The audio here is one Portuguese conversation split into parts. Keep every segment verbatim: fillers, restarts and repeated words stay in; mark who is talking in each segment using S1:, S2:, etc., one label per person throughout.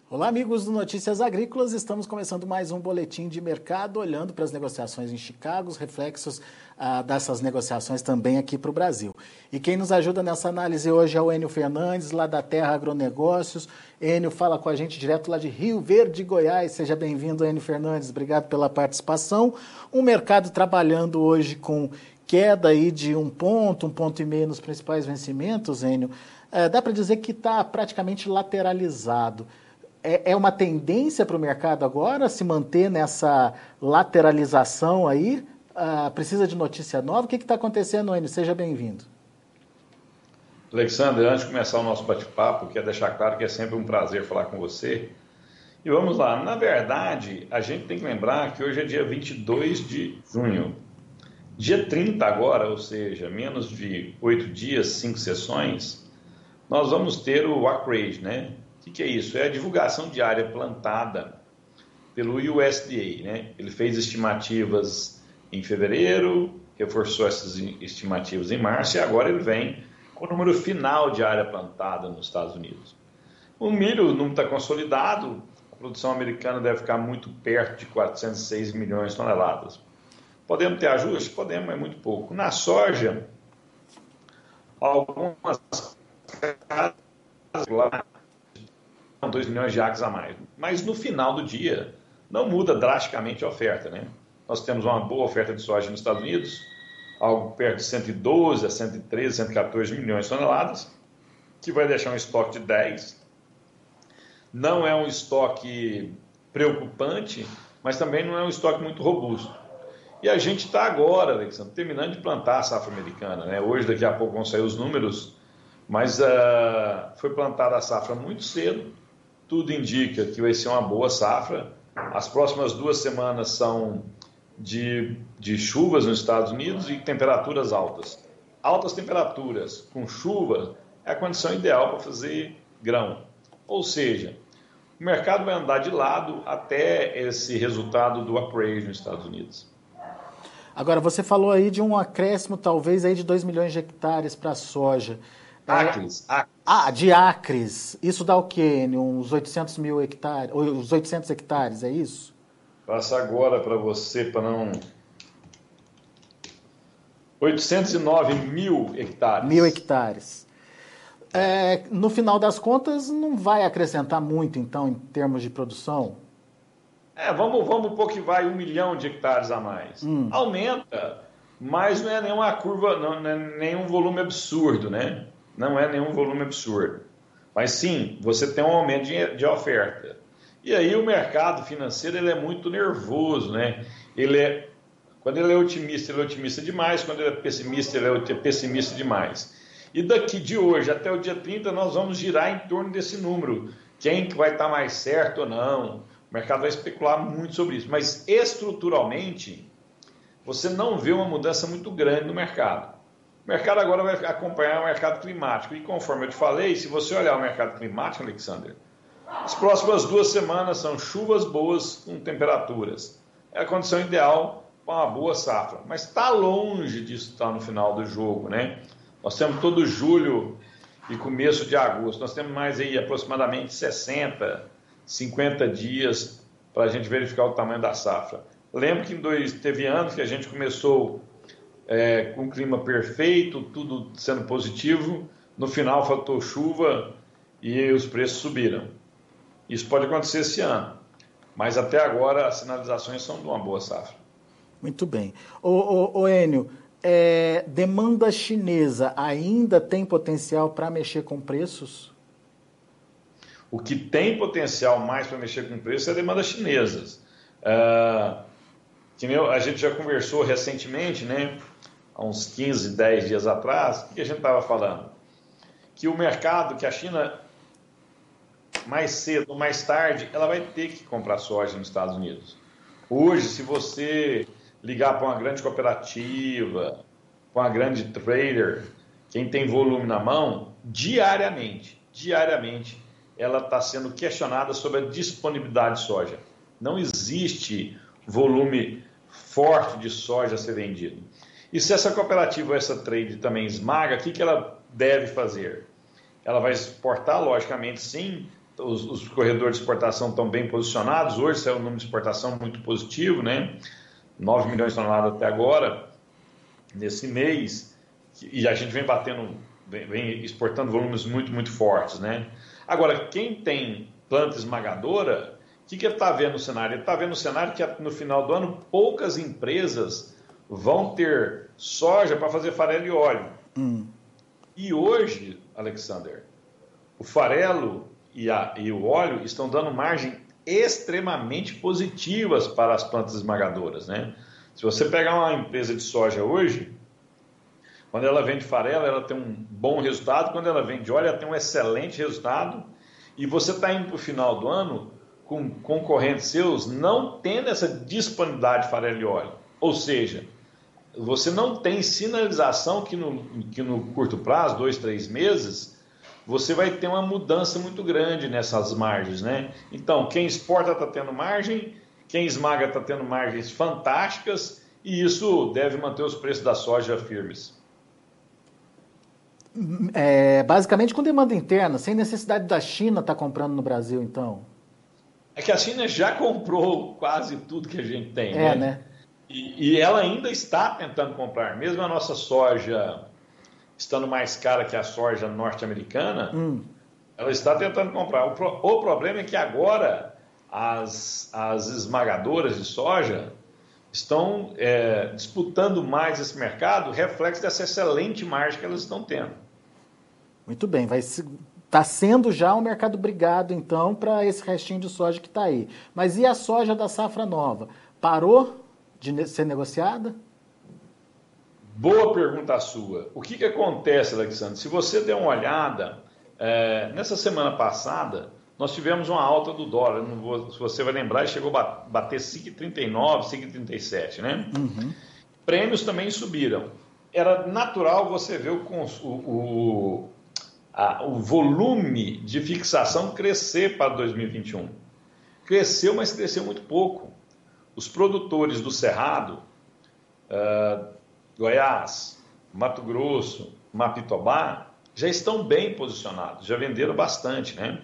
S1: Olá, amigos do Notícias Agrícolas. Estamos começando mais um boletim de mercado, olhando para as negociações em Chicago, os reflexos ah, dessas negociações também aqui para o Brasil. E quem nos ajuda nessa análise hoje é o Enio Fernandes, lá da Terra Agronegócios. Enio fala com a gente direto lá de Rio Verde, Goiás. Seja bem-vindo, Enio Fernandes. Obrigado pela participação. Um mercado trabalhando hoje com queda aí de um ponto, um ponto e meio nos principais vencimentos, Enio. É, dá para dizer que está praticamente lateralizado. É uma tendência para o mercado agora se manter nessa lateralização aí? Uh, precisa de notícia nova? O que está acontecendo, Enio? Seja bem-vindo.
S2: Alexandre, antes de começar o nosso bate-papo, quero deixar claro que é sempre um prazer falar com você. E vamos lá, na verdade, a gente tem que lembrar que hoje é dia vinte e dois de junho. Dia trinta agora, ou seja, menos de oito dias, cinco sessões, nós vamos ter o Acreage, né? O que é isso? É a divulgação de área plantada pelo U S D A, né? Ele fez estimativas em fevereiro, reforçou essas estimativas em março e agora ele vem com o número final de área plantada nos Estados Unidos. O milho não está consolidado, a produção americana deve ficar muito perto de quatrocentos e seis milhões de toneladas. Podemos ter ajuste? Podemos, mas muito pouco. Na soja, algumas lá dois milhões de acres a mais. Mas no final do dia, não muda drasticamente a oferta, né? Nós temos uma boa oferta de soja nos Estados Unidos, algo perto de cento e doze a cento e treze, cento e quatorze milhões de toneladas, que vai deixar um estoque de dez. Não é um estoque preocupante, mas também não é um estoque muito robusto. E a gente está agora, Alexandre, terminando de plantar a safra americana, né? Hoje, daqui a pouco, vão sair os números, mas uh, foi plantada a safra muito cedo. Tudo indica que vai ser uma boa safra. As próximas duas semanas são de, de chuvas nos Estados Unidos e temperaturas altas. Altas temperaturas com chuva é a condição ideal para fazer grão. Ou seja, o mercado vai andar de lado até esse resultado do Acreage nos Estados Unidos.
S1: Agora, você falou aí de um acréscimo talvez aí de dois milhões de hectares para a soja.
S2: Acres, acres.
S1: Ah, de acres. Isso dá o quê, Enio? Uns oitocentos mil hectares, uns oitocentos hectares, é isso?
S2: Passa agora para você, para não... oitocentos e nove mil hectares.
S1: Mil hectares. É, no final das contas, não vai acrescentar muito, então, em termos de produção?
S2: É, vamos, vamos pôr que vai um milhão de hectares a mais. Hum. Aumenta, mas não é nenhuma curva, não, não é nenhum volume absurdo, né? Não é nenhum volume absurdo. Mas sim, você tem um aumento de, de oferta. E aí o mercado financeiro ele é muito nervoso, né? Ele é, quando ele é otimista, ele é otimista demais. Quando ele é pessimista, ele é pessimista demais. E daqui de hoje até o dia trinta, nós vamos girar em torno desse número. Quem que vai estar mais certo ou não? O mercado vai especular muito sobre isso. Mas estruturalmente, você não vê uma mudança muito grande no mercado. O mercado agora vai acompanhar o mercado climático. E conforme eu te falei, se você olhar o mercado climático, Alexander, as próximas duas semanas são chuvas boas com temperaturas. É a condição ideal para uma boa safra. Mas está longe disso estar no final do jogo, né? Nós temos todo julho e começo de agosto. Nós temos mais aí aproximadamente sessenta, cinquenta dias para a gente verificar o tamanho da safra. Lembro que em dois, teve anos que a gente começou... É, com o clima perfeito, tudo sendo positivo, no final faltou chuva e os preços subiram. Isso pode acontecer esse ano, mas até agora as sinalizações são de uma boa safra.
S1: Muito bem. Ô, ô, ô Enio, é, demanda chinesa ainda tem potencial para mexer com preços?
S2: O que tem potencial mais para mexer com preços é a demanda chinesa. Uh, que a gente já conversou recentemente, né? Há uns quinze, dez dias atrás, o que a gente estava falando? Que o mercado, que a China, mais cedo ou mais tarde, ela vai ter que comprar soja nos Estados Unidos. Hoje, se você ligar para uma grande cooperativa, para uma grande trader, quem tem volume na mão, diariamente, diariamente, ela está sendo questionada sobre a disponibilidade de soja. Não existe volume forte de soja a ser vendido. E se essa cooperativa ou essa trade também esmaga, o que, que ela deve fazer? Ela vai exportar, logicamente, sim, os, os corredores de exportação estão bem posicionados. Hoje saiu um número de exportação muito positivo, né? nove milhões de toneladas até agora, nesse mês, e a gente vem batendo, vem, vem exportando volumes muito, muito fortes, né? Agora, quem tem planta esmagadora, o que, que ele está vendo no cenário? Ele está vendo no cenário que no final do ano poucas empresas vão ter soja para fazer farelo e óleo. Hum. E hoje, Alexander, o farelo e, a, e o óleo estão dando margem extremamente positivas para as plantas esmagadoras, né? Se você pegar uma empresa de soja hoje, quando ela vende farelo, ela tem um bom resultado, quando ela vende óleo, ela tem um excelente resultado, e você está indo para o final do ano com concorrentes seus não tendo essa disponibilidade de farelo e óleo. Ou seja, você não tem sinalização que no, que no curto prazo, dois, três meses, você vai ter uma mudança muito grande nessas margens, né? Então, quem exporta está tendo margem, quem esmaga está tendo margens fantásticas, e isso deve manter os preços da soja firmes.
S1: É, basicamente com demanda interna, sem necessidade da China estar comprando no Brasil, então?
S2: É que a China já comprou quase tudo que a gente tem,
S1: é,
S2: né?
S1: né?
S2: E, e ela ainda está tentando comprar, mesmo a nossa soja estando mais cara que a soja norte-americana, hum. ela está tentando comprar. O, pro, o problema é que agora as, as esmagadoras de soja estão é, disputando mais esse mercado, reflexo dessa excelente margem que elas estão tendo.
S1: Muito bem, vai está sendo já um mercado brigado, então, para esse restinho de soja que está aí. Mas e a soja da safra nova? Parou de ser negociada?
S2: Boa pergunta a sua. O que, que acontece, Alexandre? Se você der uma olhada, é, nessa semana passada, nós tivemos uma alta do dólar. Não vou, se você vai lembrar, chegou a bater cinco vírgula trinta e nove, cinco vírgula trinta e sete, né? Uhum. Prêmios também subiram. Era natural você ver o, o, o, a, o volume de fixação crescer para dois mil e vinte e um. Cresceu, mas cresceu muito pouco. Os produtores do Cerrado, uh, Goiás, Mato Grosso, Mapitobá, já estão bem posicionados, já venderam bastante, né?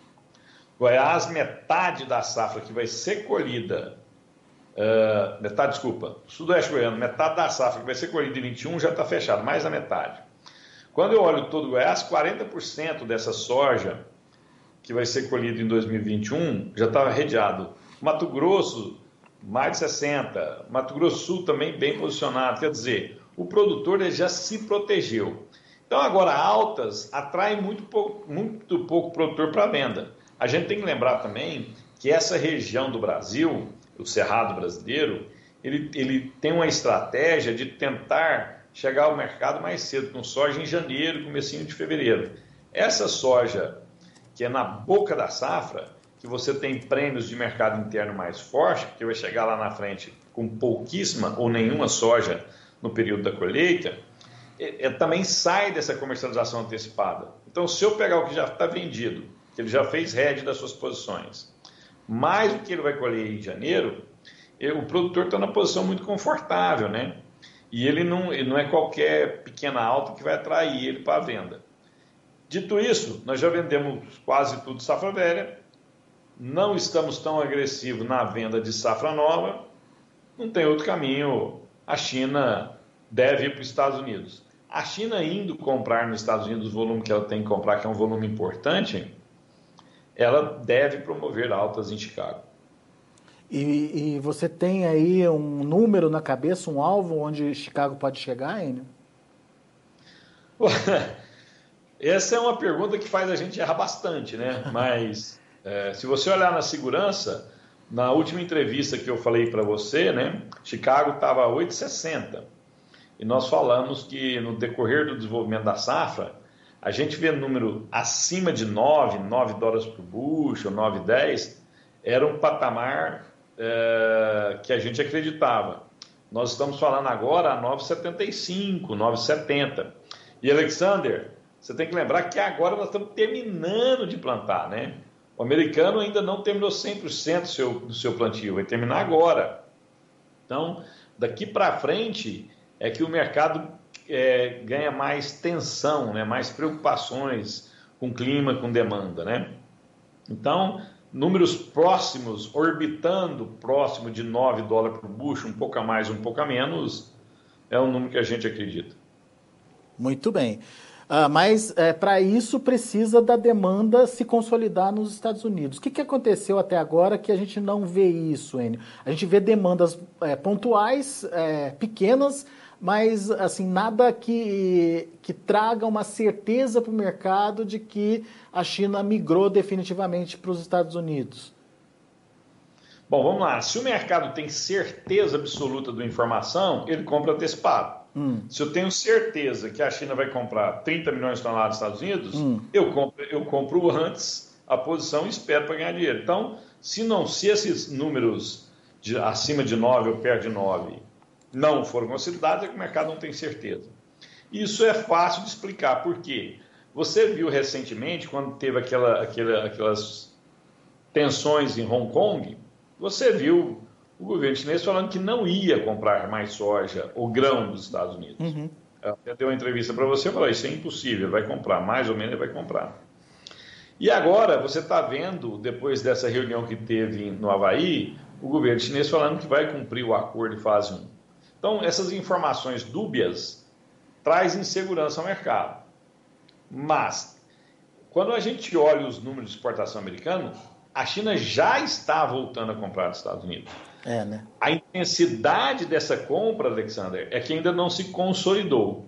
S2: Goiás, metade da safra que vai ser colhida, uh, metade, desculpa, Sudoeste Goiano, metade da safra que vai ser colhida em vinte e um já está fechada, mais da metade. Quando eu olho todo o Goiás, quarenta por cento dessa soja que vai ser colhida em dois mil e vinte e um já está arredeado. Mato Grosso, mais de sessenta, Mato Grosso Sul também bem posicionado, quer dizer, o produtor ele já se protegeu. Então agora altas atraem muito pouco, muito pouco produtor para venda. A gente tem que lembrar também que essa região do Brasil, o Cerrado brasileiro, ele, ele tem uma estratégia de tentar chegar ao mercado mais cedo, com soja em janeiro, comecinho de fevereiro. Essa soja que é na boca da safra, que você tem prêmios de mercado interno mais forte, que vai chegar lá na frente com pouquíssima ou nenhuma soja no período da colheita, é, é, também sai dessa comercialização antecipada. Então, se eu pegar o que já está vendido, que ele já fez hedge das suas posições, mais o que ele vai colher em janeiro, o produtor está na posição muito confortável, né? E ele não, ele não é qualquer pequena alta que vai atrair ele para a venda. Dito isso, nós já vendemos quase tudo safra velha, não estamos tão agressivos na venda de safra nova, não tem outro caminho. A China deve ir para os Estados Unidos. A China indo comprar nos Estados Unidos o volume que ela tem que comprar, que é um volume importante, ela deve promover altas em Chicago.
S1: E, e você tem aí um número na cabeça, um alvo onde Chicago pode chegar, Enio?
S2: Essa é uma pergunta que faz a gente errar bastante, né? Mas é, se você olhar na segurança, na última entrevista que eu falei para você, né? Chicago estava a oito vírgula sessenta. E nós falamos que no decorrer do desenvolvimento da safra, a gente vê número acima de nove, nove dólares por bushel, nove, dez, era um patamar é, que a gente acreditava. Nós estamos falando agora a nove vírgula setenta e cinco, nove vírgula setenta. E, Alexander, você tem que lembrar que agora nós estamos terminando de plantar, né? O americano ainda não terminou cem por cento do seu, do seu plantio, vai terminar agora. Então, daqui para frente é que o mercado é, ganha mais tensão, né? Mais preocupações com clima, com demanda, né? Então, números próximos, orbitando próximo de nove dólares por bushel, um pouco a mais, um pouco a menos, é o número que a gente acredita.
S1: Muito bem. Uh, mas é, para isso precisa da demanda se consolidar nos Estados Unidos. O que, que aconteceu até agora que a gente não vê isso, Enio? A gente vê demandas é, pontuais, é, pequenas, mas assim, nada que, que traga uma certeza para o mercado de que a China migrou definitivamente para os Estados Unidos.
S2: Bom, vamos lá. Se o mercado tem certeza absoluta da informação, ele compra antecipado. Hum. Se eu tenho certeza que a China vai comprar trinta milhões de toneladas dos Estados Unidos, hum. eu, compro, eu compro antes a posição e espero para ganhar dinheiro. Então, se, não, se esses números de, acima de nove ou perto de nove não foram considerados, é que o mercado não tem certeza. Isso é fácil de explicar. Por quê? Você viu recentemente, quando teve aquela, aquela, aquelas tensões em Hong Kong, você viu o governo chinês falando que não ia comprar mais soja ou grão dos Estados Unidos. Uhum. Eu até dei uma entrevista para você e falei, isso é impossível, vai comprar, mais ou menos ele vai comprar. E agora você está vendo, depois dessa reunião que teve no Havaí, o governo chinês falando que vai cumprir o acordo de fase um. Então, essas informações dúbias trazem insegurança ao mercado. Mas, quando a gente olha os números de exportação americana, a China já está voltando a comprar dos Estados Unidos.
S1: É, né?
S2: A intensidade dessa compra, Alexander, é que ainda não se consolidou.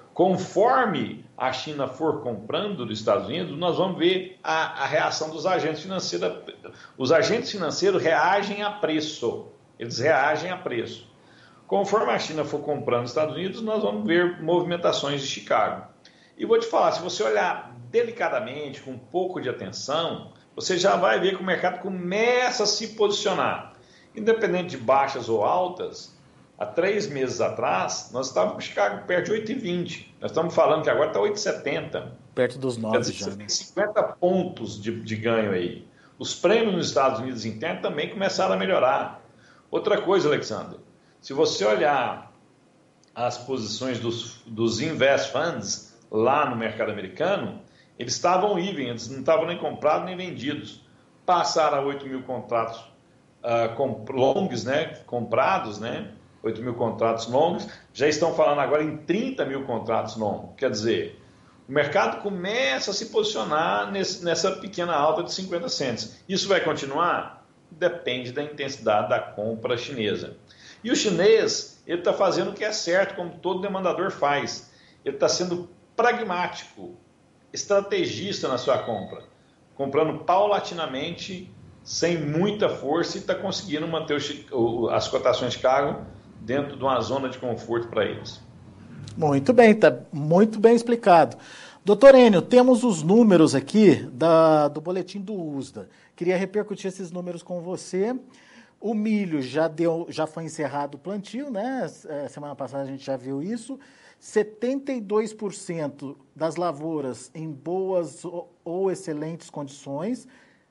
S2: Conforme a China for comprando dos Estados Unidos, nós vamos ver a, a reação dos agentes financeiros. Os agentes financeiros reagem a preço. Eles reagem a preço. Conforme a China for comprando dos Estados Unidos, nós vamos ver movimentações de Chicago. E vou te falar, se você olhar delicadamente, com um pouco de atenção, você já vai ver que o mercado começa a se posicionar. Independente de baixas ou altas, há três meses atrás, nós estávamos com Chicago perto de oito e vinte. Nós estamos falando que agora está oito e setenta.
S1: Perto dos nove já.
S2: Você tem cinquenta pontos de, de ganho aí. Os prêmios nos Estados Unidos internos também começaram a melhorar. Outra coisa, Alexander, se você olhar as posições dos, dos invest funds lá no mercado americano, eles estavam even, eles não estavam nem comprados nem vendidos. Passaram a oito mil contratos Uh, com, longs, né, comprados, né, oito mil contratos longos, já estão falando agora em trinta mil contratos longos. Quer dizer, o mercado começa a se posicionar nesse, nessa pequena alta de cinquenta cents. Isso vai continuar? Depende da intensidade da compra chinesa. E o chinês, ele está fazendo o que é certo, como todo demandador faz. Ele está sendo pragmático, estrategista na sua compra, comprando paulatinamente, sem muita força, e está conseguindo manter o, as cotações de Chicago dentro de uma zona de conforto para eles.
S1: Muito bem, está muito bem explicado. Doutor Enio, temos os números aqui da, do boletim do U S D A. Queria repercutir esses números com você. O milho já, deu, já foi encerrado o plantio, né? Semana passada a gente já viu isso. setenta e dois por cento das lavouras em boas ou excelentes condições.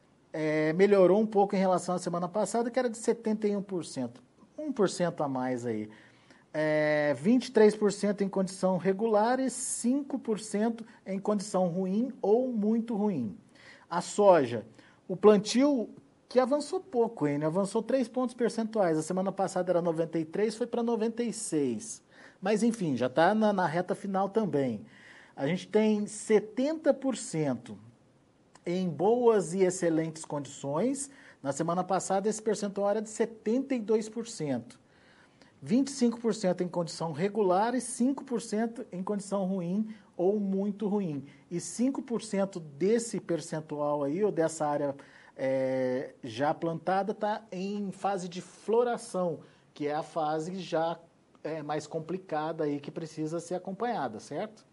S1: É, melhorou um pouco em relação à semana passada, que era de setenta e um por cento. um por cento a mais aí. É, vinte e três por cento em condição regular e cinco por cento em condição ruim ou muito ruim. A soja, o plantio que avançou pouco, hein? Avançou três pontos percentuais. A semana passada era noventa e três, foi para noventa e seis. Mas, enfim, já está na, na reta final também. A gente tem setenta por cento em boas e excelentes condições. Na semana passada, esse percentual era de setenta e dois por cento. vinte e cinco por cento em condição regular e cinco por cento em condição ruim ou muito ruim. E cinco por cento desse percentual aí, ou dessa área é, já plantada, está em fase de floração, que é a fase já é, mais complicada aí, que precisa ser acompanhada, certo?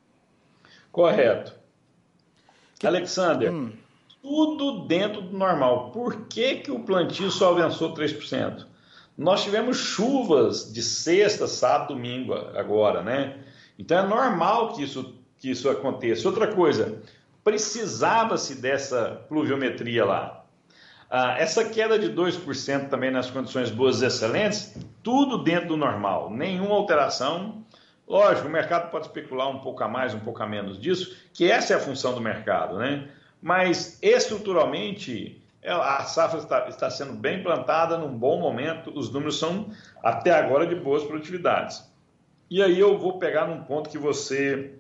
S2: Correto. Que... Alexander, hum. tudo dentro do normal. Por que, que o plantio só avançou três por cento? Nós tivemos chuvas de sexta, sábado, domingo agora, né? Então é normal que isso, que isso aconteça. Outra coisa, precisava-se dessa pluviometria lá. Ah, essa queda de dois por cento também nas condições boas e excelentes, tudo dentro do normal, nenhuma alteração. Lógico, o mercado pode especular um pouco a mais, um pouco a menos disso, que essa é a função do mercado, né? mas estruturalmente a safra está, está sendo bem plantada, num bom momento, os números são até agora de boas produtividades. E aí eu vou pegar num ponto que você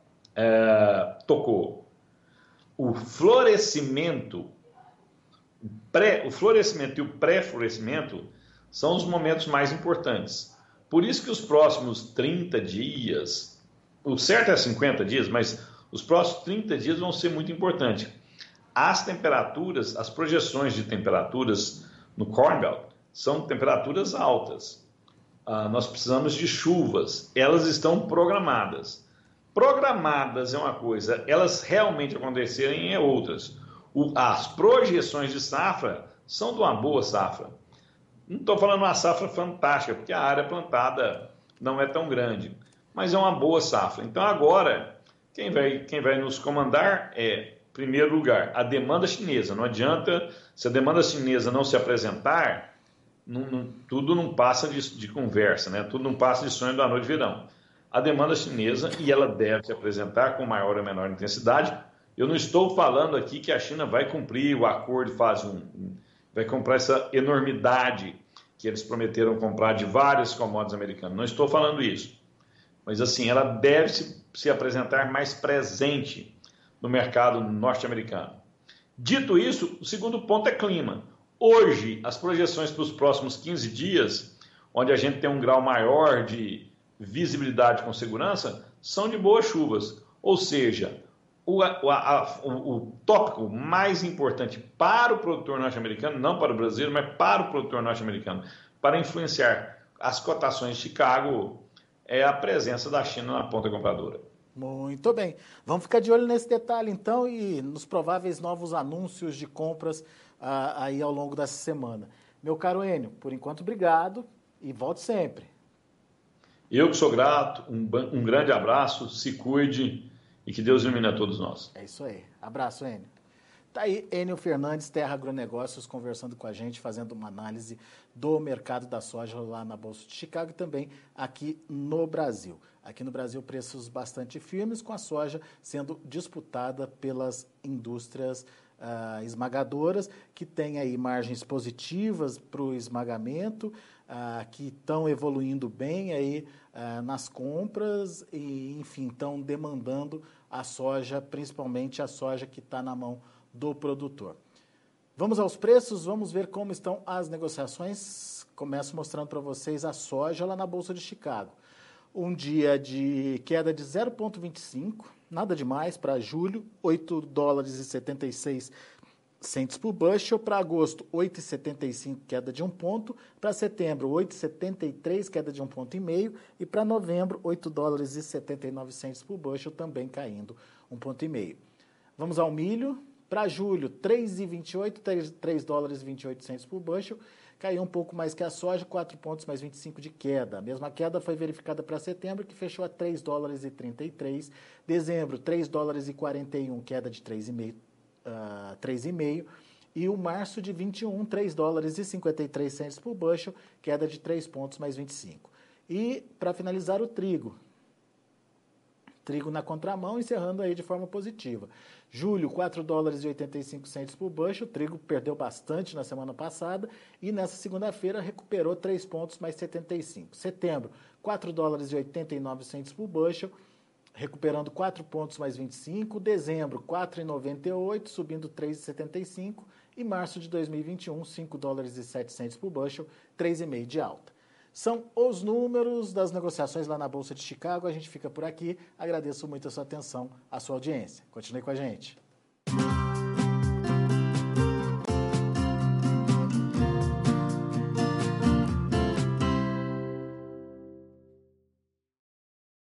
S2: é, tocou. O florescimento, pré, o florescimento e o pré-florescimento são os momentos mais importantes. Por isso que os próximos trinta dias, o certo é cinquenta dias, mas os próximos trinta dias vão ser muito importantes. As temperaturas, as projeções de temperaturas no Corn Belt são temperaturas altas. Ah, nós precisamos de chuvas, elas estão programadas. Programadas é uma coisa, elas realmente acontecerem é outras. O, as projeções de safra são de uma boa safra. Não estou falando uma safra fantástica, porque a área plantada não é tão grande, mas é uma boa safra. Então agora, quem vai, quem vai nos comandar é, em primeiro lugar, a demanda chinesa. Não adianta, se a demanda chinesa não se apresentar, não, não, tudo não passa de, de conversa, né? Tudo não passa de sonho da noite de verão. A demanda chinesa, e ela deve se apresentar com maior ou menor intensidade. Eu não estou falando aqui que a China vai cumprir o acordo de fase um, vai comprar essa enormidade que eles prometeram comprar de várias commodities americanas. Não estou falando isso. Mas, assim, ela deve se, se apresentar mais presente no mercado norte-americano. Dito isso, o segundo ponto é clima. Hoje, as projeções para os próximos quinze dias, onde a gente tem um grau maior de visibilidade com segurança, são de boas chuvas. Ou seja, o, a, a, o, o tópico mais importante para o produtor norte-americano, não para o brasileiro, mas para o produtor norte-americano, para influenciar as cotações de Chicago, é a presença da China na ponta compradora.
S1: Muito bem. Vamos ficar de olho nesse detalhe, então, e nos prováveis novos anúncios de compras ah, aí ao longo dessa semana. Meu caro Enio, por enquanto, obrigado e volte sempre.
S2: Eu que sou grato, um, um grande abraço, se cuide e que Deus ilumine a todos nós.
S1: É isso aí. Abraço, Enio. Tá aí Enio Fernandes, Terra Agronegócios, conversando com a gente, fazendo uma análise do mercado da soja lá na Bolsa de Chicago e também aqui no Brasil. Aqui no Brasil, preços bastante firmes, com a soja sendo disputada pelas indústrias ah, esmagadoras, que têm aí margens positivas para o esmagamento, ah, que estão evoluindo bem aí ah, nas compras e, enfim, estão demandando a soja, principalmente a soja que está na mão do produtor. Vamos aos preços, vamos ver como estão as negociações. Começo mostrando para vocês a soja lá na Bolsa de Chicago. Um dia de queda de zero vírgula vinte e cinco, nada demais para julho, oito dólares e setenta e seis centos por bushel. Para agosto, oito vírgula setenta e cinco, queda de um ponto. Para setembro, oito vírgula setenta e três, queda de um ponto e meio. E para novembro, oito dólares e setenta e nove centos por bushel, também caindo um ponto e meio. Vamos ao milho. Para julho, três vírgula vinte e oito, três dólares e vinte e oito centos por bushel, caiu um pouco mais que a soja, quatro pontos mais vinte e cinco de queda. A mesma queda foi verificada para setembro, que fechou a três dólares e trinta e três. Dezembro, três dólares e quarenta e um, queda de três vírgula cinco. Uh, três vírgula cinco. E o março de vinte e um, três dólares e cinquenta e três centos por bushel, queda de três pontos mais vinte e cinco. E, para finalizar, o trigo. Trigo na contramão, encerrando aí de forma positiva. Julho, quatro dólares e oitenta e cinco centos por bushel, o trigo perdeu bastante na semana passada e nessa segunda-feira recuperou três pontos mais setenta e cinco. Setembro, quatro dólares e oitenta e nove centos por bushel, recuperando quatro pontos mais vinte e cinco. Dezembro, quatro dólares e noventa e oito, subindo três dólares e setenta e cinco. E março de dois mil e vinte e um, cinco dólares e sete centos por bushel, três vírgula cinco de alta. São os números das negociações lá na Bolsa de Chicago. A gente fica por aqui. Agradeço muito a sua atenção, a sua audiência. Continue com a gente.